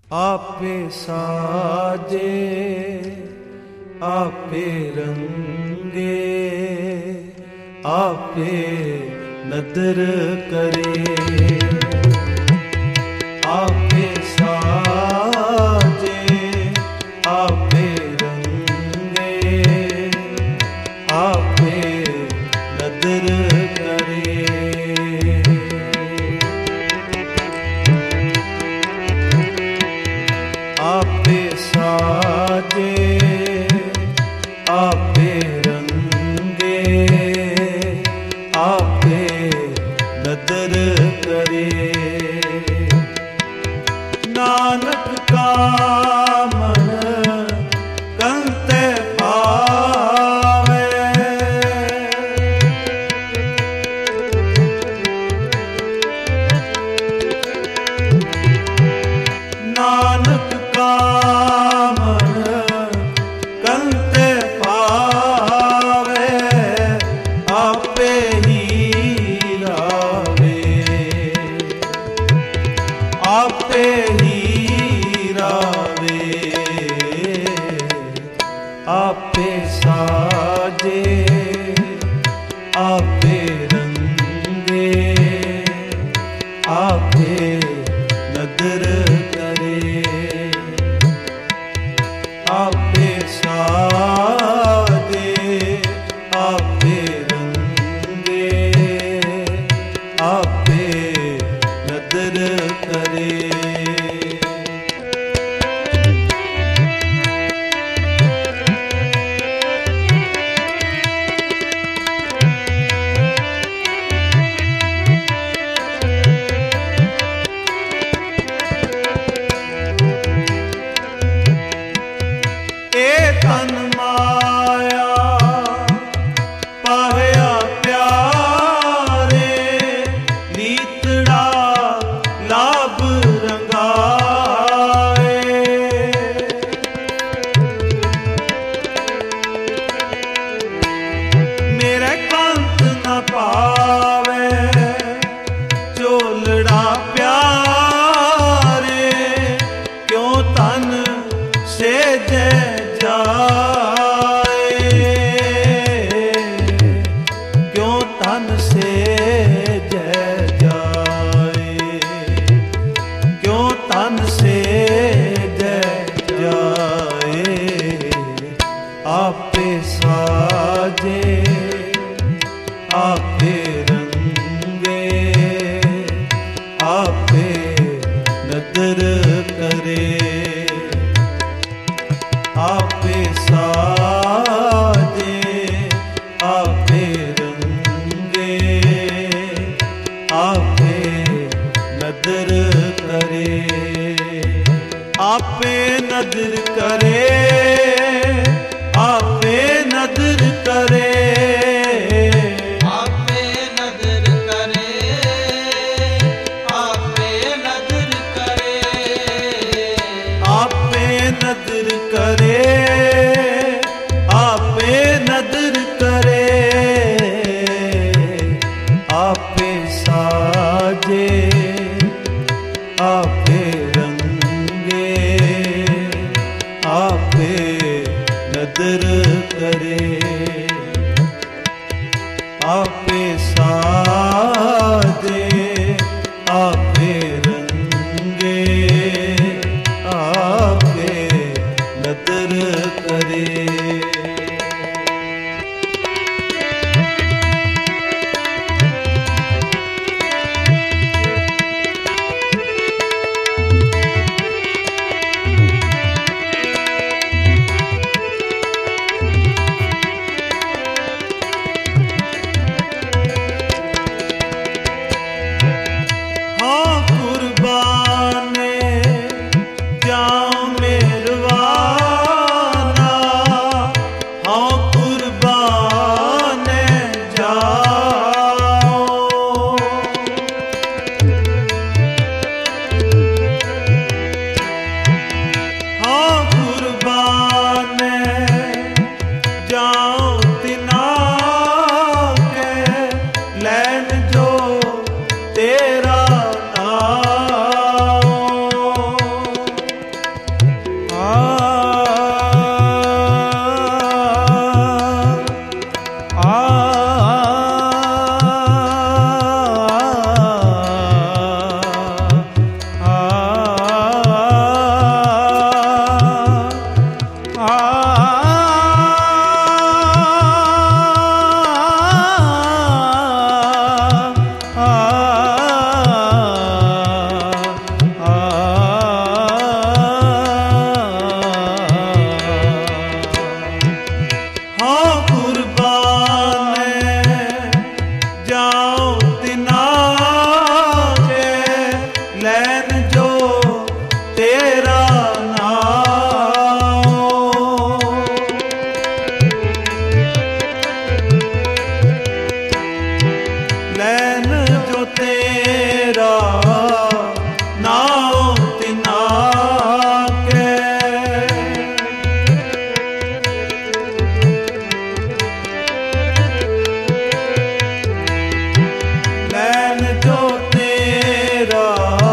आपे साजे आपे रंगे आपे नदर करे। आपे साजे आपे रंगे आपे नदर करे। आपे साजे आपे रंगे आपे नदर करे। नानक का मन कंते पावे। नानक का मन कंते पावे आपे ही रावे। आपे ही रावे आपे साजे आपे रंगे आपे नदर करे। आपे साजे आपे रंगे आपे नदर करे। तन माया पाया प्यारे लीतड़ा लाभ रंगाए। मेरे कंत न पावे झोलड़ा प्यारे क्यों तन से जय जाए। क्यों तन से जय जाए। क्यों तन से जय जाए। आपे साजे आपे रंगे आपे नदर करे। आपे साजे आपे रंगे आपे नदर करे। आपे नदर करे आपे नदर करे। आपे नदर करे आपे नदर करे। आपे नदर करे आपे नदर करे। आपे साजे आपे रंगे आपे नदर करे। आपे साजे आपे रंगे आपे नदर तेरा नाम, लैन जो तेरा नाम तिना के, लैन जो तेरा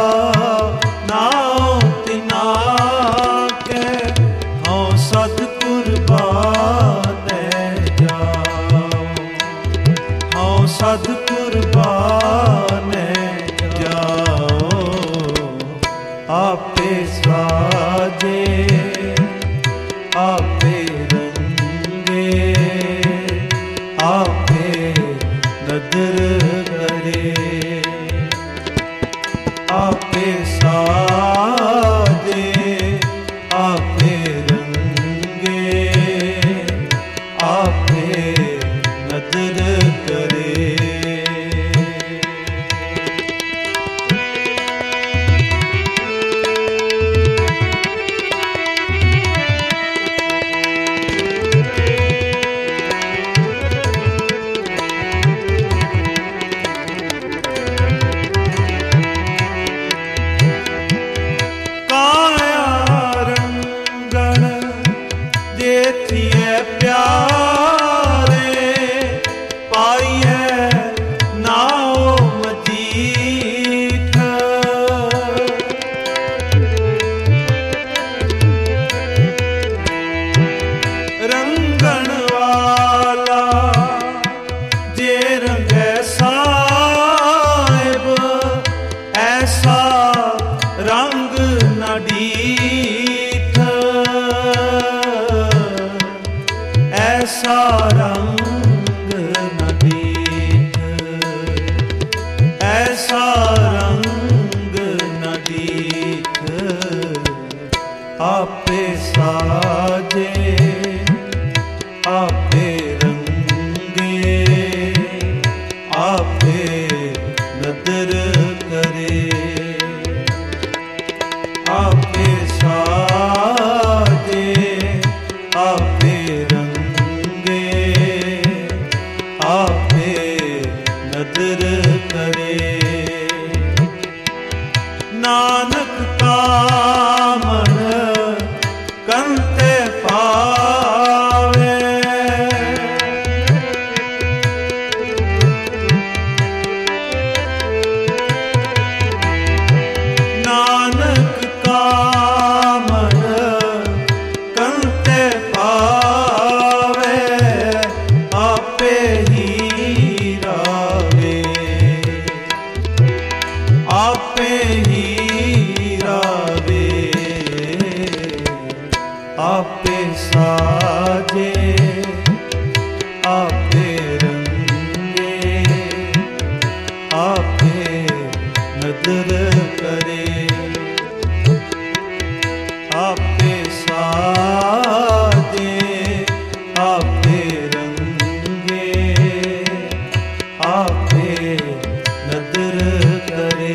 नाम तिना के, हाँ सद कुर्बान जाओ, हाँ सद कुर्बान जाओ। आपे साजे आपे रंगे, आपे नदर करे, आपे साजे आपे रंगे, आपे नदर करे। जेथिए प्यारे पाइए नाओ मजीठ, रंगण वाला जे रंगे साहिब, ऐसा रंग न डीठ, ऐसा रंग न दीठ, ऐसा रंग न दीठ। आपे साजे आपे रंगे, आपे नदर करे, आपे साजे आपे रंगे, आपे नदर करे। नानक का मन कंते पावे, नानक का मन कंते पावे, आपे ही रावे, आपे ही रावे। आपे साजे आपे रंगे, आपे नदर करे, आपे साजे आपे रंगे, आपे नदर करे।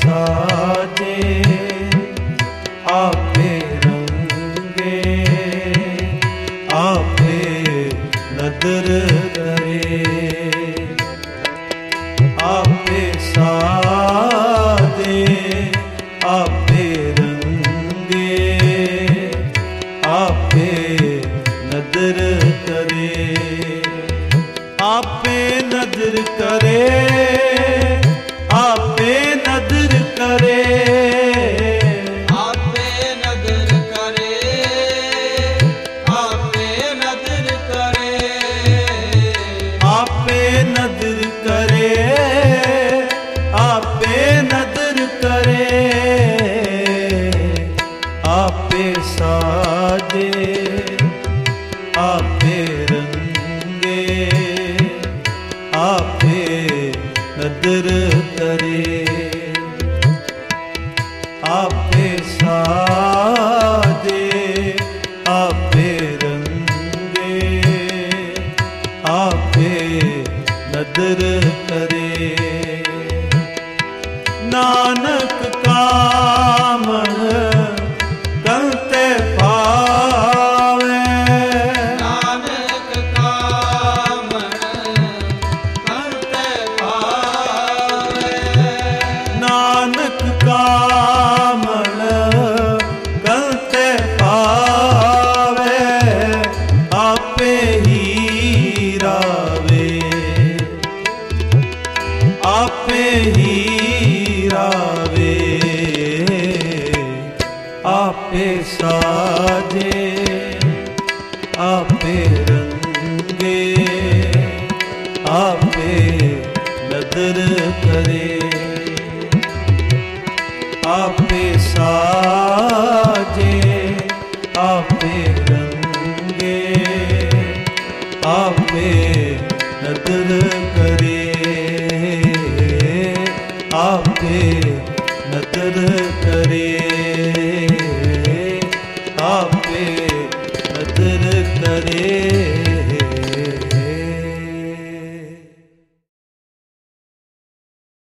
ਸਾਜੇ ਆਪੇ ਰੰਗੇ ਆਪੇ ਨਦਰ ਕਰੇ ਆਪੇ ਸਾਜੇ ਆਪੇ ਰੰਗੇ ਆਪੇ ਨਦਰ ਕਰੇ ਆਪੇ ਨਦਰ ਕਰੇ ਆਪੇ ਨਦਰ ਕਰੇ ਆਪੇ ਨਦਰ ਕਰੇ ਆਪੇ ਨਦਰ ਕਰੇ ਆਪੇ ਨਦਰ ਕਰੇ ਆਪੇ ਨਦਰ ਕਰੇ ਆਪੇ ਸਾਜੇ ਆਪੇ ਰੰਗੇ ਆਪੇ ਨਦਰ ਕਰੇ ਆਪੇ ਸਾਜੇ ਆਪੇ ਰੰਗੇ ਆਪੇ ਨਦਰ ਕਰੇ ਨਾਨਕ ਕਾਮਣ ਕੰਤੇ ਪਾਵੇ ਨਾਨਕ ਕਾਮਣ ਕਰਤੇ ਪਾਵੇ ਨਾਨਕ ਕਾਮਣ ਕੰਤੇ ਪਾਵੇ ਆਪੇ ਹੀ ਰਾਵੇ ਆਪੇ ਹੀ ਰਾਵੇ ਆਪੇ ਸਾਜੇ ਆਪੇ ਰੰਗੇ ਆਪੇ ਨਦਰ ਕਰੇ ਆਪੇ ਸਾਜੇ ਆਪੇ ਰੰਗੇ ਆਪੇ ਨਦਰ ਕਰੇ ਆਪੇ ਨਦਰ ਕਰੇ ਆਪੇ ਨਦਰ ਕਰੇ।